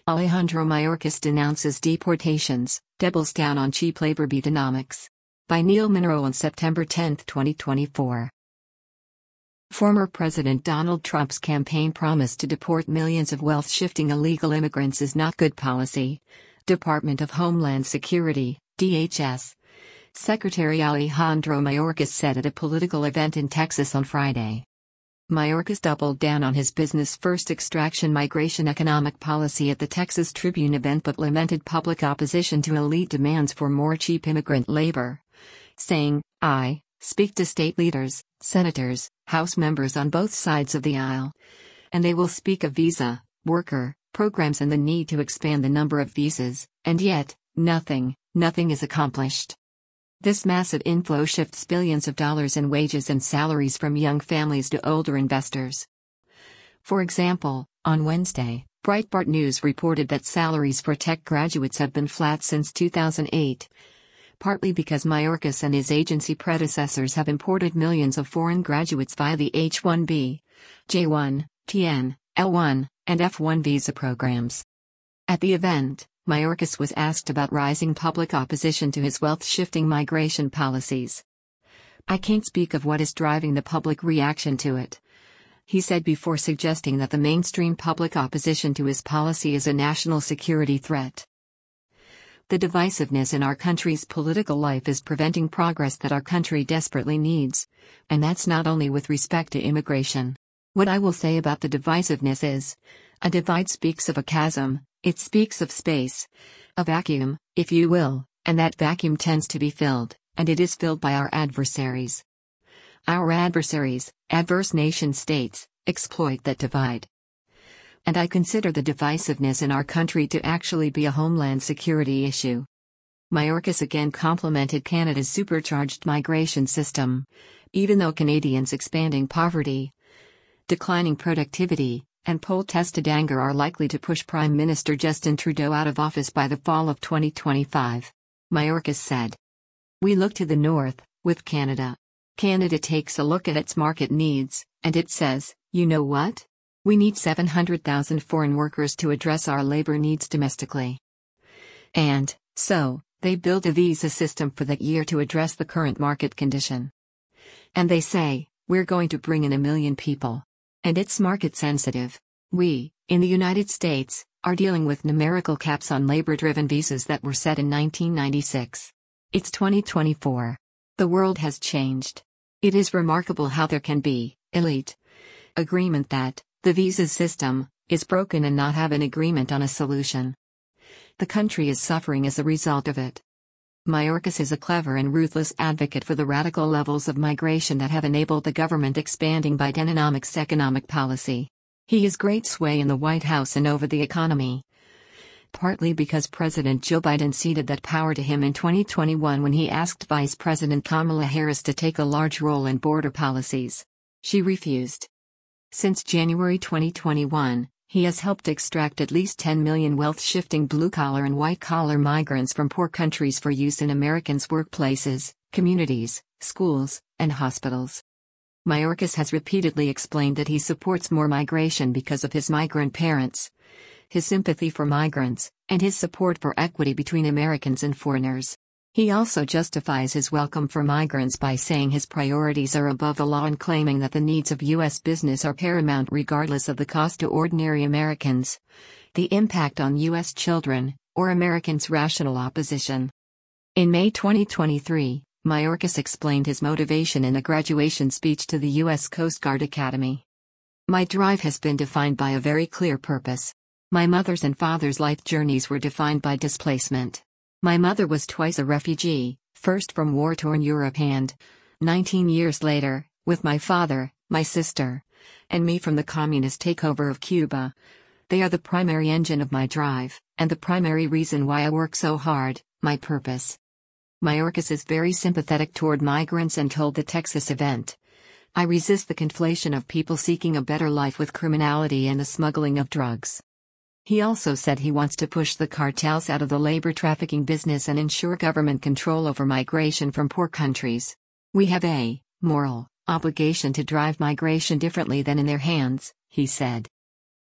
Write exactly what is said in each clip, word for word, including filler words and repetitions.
Alejandro Mayorkas denounces deportations, doubles down on cheap labor Beatonomics. By Neil Monroe on September tenth, twenty twenty-four. Former President Donald Trump's campaign promise to deport millions of wealth-shifting illegal immigrants is not good policy. Department of Homeland Security, D H S. Secretary Alejandro Mayorkas said at a political event in Texas on Friday. Mayorkas doubled down on his business-first extraction migration economic policy at the Texas Tribune event but lamented public opposition to elite demands for more cheap immigrant labor, saying, "I speak to state leaders, senators, House members on both sides of the aisle, and they will speak of visa, worker, programs and the need to expand the number of visas, and yet, nothing, nothing is accomplished. This massive inflow shifts billions of dollars in wages and salaries from young families to older investors." For example, on Wednesday, Breitbart News reported that salaries for tech graduates have been flat since two thousand eight. Partly because Mayorkas and his agency predecessors have imported millions of foreign graduates via the H one B, J one, T N, L one, and F one visa programs. At the event, Mayorkas was asked about rising public opposition to his wealth-shifting migration policies. "I can't speak of what is driving the public reaction to it," he said before suggesting that the mainstream public opposition to his policy is a national security threat. "The divisiveness in our country's political life is preventing progress that our country desperately needs, and that's not only with respect to immigration. What I will say about the divisiveness is, a divide speaks of a chasm, it speaks of space, a vacuum, if you will, and that vacuum tends to be filled, and it is filled by our adversaries. Our adversaries, adverse nation-states, exploit that divide. And I consider the divisiveness in our country to actually be a homeland security issue." Mayorkas again complimented Canada's supercharged migration system. Even though Canadians' expanding poverty, declining productivity, and poll-tested anger are likely to push Prime Minister Justin Trudeau out of office by the fall of twenty twenty-five. Mayorkas said. "We look to the north, with Canada. Canada takes a look at its market needs, and it says, you know what? We need seven hundred thousand foreign workers to address our labor needs domestically. And, so, they build a visa system for that year to address the current market condition. And they say, we're going to bring in a million people. And it's market sensitive. We, in the United States, are dealing with numerical caps on labor-driven visas that were set in nineteen ninety-six. It's twenty twenty-four. The world has changed. It is remarkable how there can be, elite, agreement that, the visa system, is broken and not have an agreement on a solution. The country is suffering as a result of it." Mayorkas is a clever and ruthless advocate for the radical levels of migration that have enabled the government expanding Bidenomics economic policy. He has great sway in the White House and over the economy. Partly because President Joe Biden ceded that power to him in twenty twenty-one when he asked Vice President Kamala Harris to take a large role in border policies. She refused. Since January twenty twenty-one, he has helped extract at least ten million wealth-shifting blue-collar and white-collar migrants from poor countries for use in Americans' workplaces, communities, schools, and hospitals. Mayorkas has repeatedly explained that he supports more migration because of his migrant parents, his sympathy for migrants, and his support for equity between Americans and foreigners. He also justifies his welcome for migrants by saying his priorities are above the law and claiming that the needs of U S business are paramount regardless of the cost to ordinary Americans, the impact on U S children, or Americans' rational opposition. In May twenty twenty-three, Mayorkas explained his motivation in a graduation speech to the U S Coast Guard Academy. "My drive has been defined by a very clear purpose. My mother's and father's life journeys were defined by displacement. My mother was twice a refugee, first from war-torn Europe and, nineteen years later, with my father, my sister, and me from the communist takeover of Cuba. They are the primary engine of my drive, and the primary reason why I work so hard, my purpose." Mayorkas is very sympathetic toward migrants and told the Texas event, "I resist the conflation of people seeking a better life with criminality and the smuggling of drugs." He also said he wants to push the cartels out of the labor trafficking business and ensure government control over migration from poor countries. "We have a moral obligation to drive migration differently than in their hands," he said.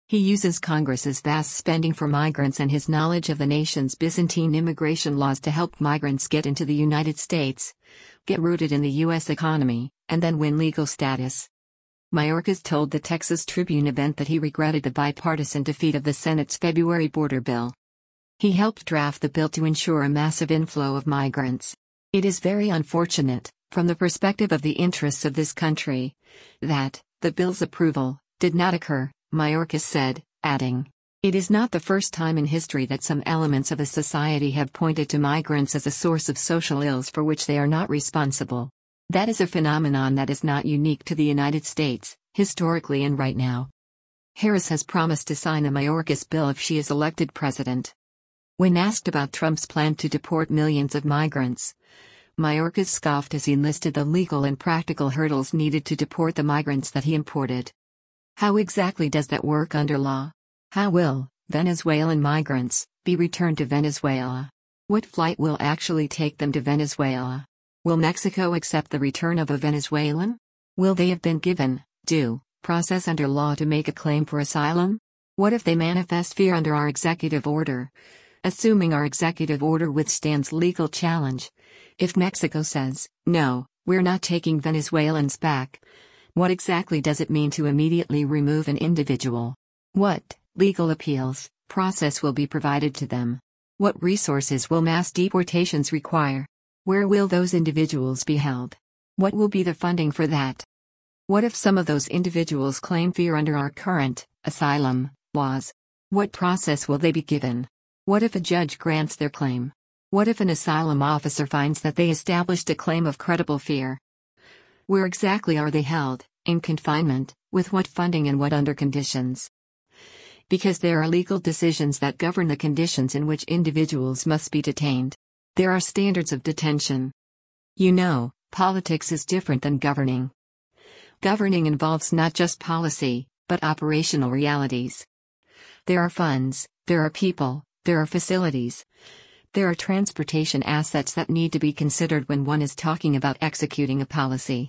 He uses Congress's vast spending for migrants and his knowledge of the nation's Byzantine immigration laws to help migrants get into the United States, get rooted in the U S economy, and then win legal status. Mayorkas told the Texas Tribune event that he regretted the bipartisan defeat of the Senate's February border bill. He helped draft the bill to ensure a massive inflow of migrants. It is very unfortunate, from the perspective of the interests of this country, that the bill's approval did not occur, Mayorkas said, adding, "It is not the first time in history that some elements of a society have pointed to migrants as a source of social ills for which they are not responsible. That is a phenomenon that is not unique to the United States, historically and right now." Harris has promised to sign the Mayorkas bill if she is elected president. When asked about Trump's plan to deport millions of migrants, Mayorkas scoffed as he listed the legal and practical hurdles needed to deport the migrants that he imported. How exactly does that work under law? How will Venezuelan migrants be returned to Venezuela? What flight will actually take them to Venezuela? Will Mexico accept the return of a Venezuelan? Will they have been given due process under law to make a claim for asylum? What if they manifest fear under our executive order? Assuming our executive order withstands legal challenge. If Mexico says, "No, we're not taking Venezuelans back," what exactly does it mean to immediately remove an individual? What legal appeals process will be provided to them? What resources will mass deportations require? Where will those individuals be held? What will be the funding for that? What if some of those individuals claim fear under our current asylum laws? What process will they be given? What if a judge grants their claim? What if an asylum officer finds that they established a claim of credible fear? Where exactly are they held, in confinement, with what funding and what under conditions? Because there are legal decisions that govern the conditions in which individuals must be detained. There are standards of detention. You know, politics is different than governing. Governing involves not just policy, but operational realities. There are funds, there are people, there are facilities. There are transportation assets that need to be considered when one is talking about executing a policy.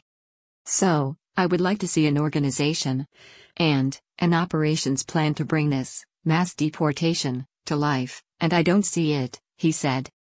So, I would like to see an organization and an operations plan to bring this mass deportation to life, and I don't see it, he said.